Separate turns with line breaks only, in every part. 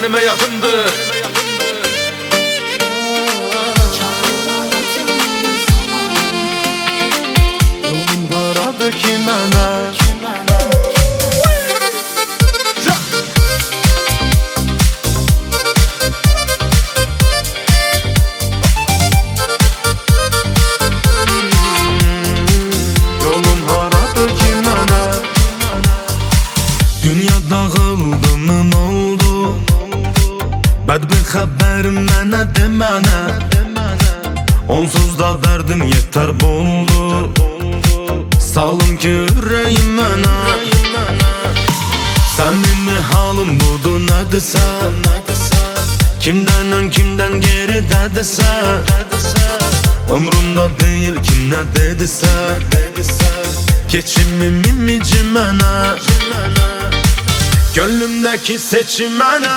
benim hayatımdı.
Yolum haradı ki mənə
Dünya dağıldı mı ne oldu? Bədbin xəbərim mənə demənə. Onsuz da dərdim yeter boldu. Salım ki ürəyim mənə. Səmimi halım budur nədirsə. Kimdən ön kimdən geridədirsə. Ömrümdə deyil kim nə dedisə. Keçimim imici mənə. Gönlümdeki seçim mənə.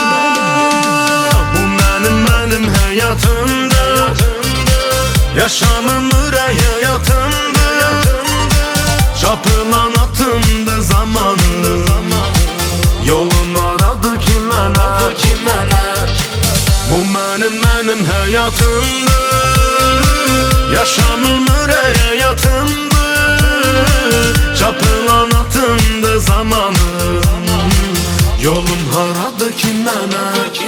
Bu mənim həyatımdır. Yaşamım ürək həyatımdır. Çapılan atımdır zamanı. Yolun aradı ki mənə. Bu mənim həyatımdır. Yaşamım ürək həyatımdır. Çapılan atımdır zamanı. Yolum haradı ki mənə.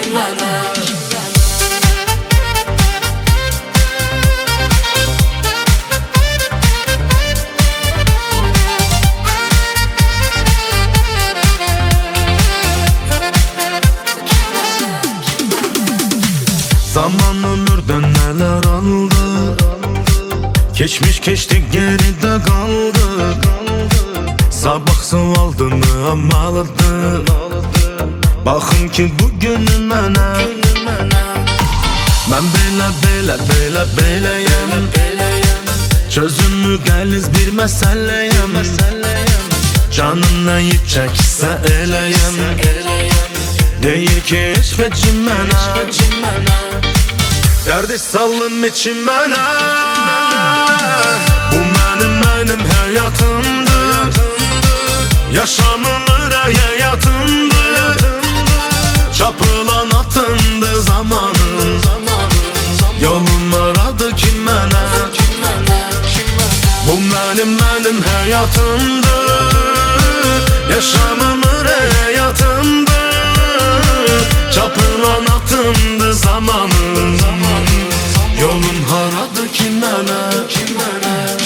Zaman ömürdən nələr aldı. Keçmiş keçdi geride kaldı. Sabah sualdını amalıdır. Baxın ki bugünü mənə. Mən beləyəm. Çözümü qəliz bir məsələyəm. Canım nə içəksə eləyəm. Deyir ki heç vecim mənə. Dərdi salım için mənə. Bu mənim həyatımdır. Yaşamım ürək həyatımdır. Çapılan atımdır zamanı. Yolum aradı ki mənə. Bu mənim həyatımdır. Yaşamım ürək həyatımdır. Çapılan atımdır zamanı. Yolum haradı ki mənə.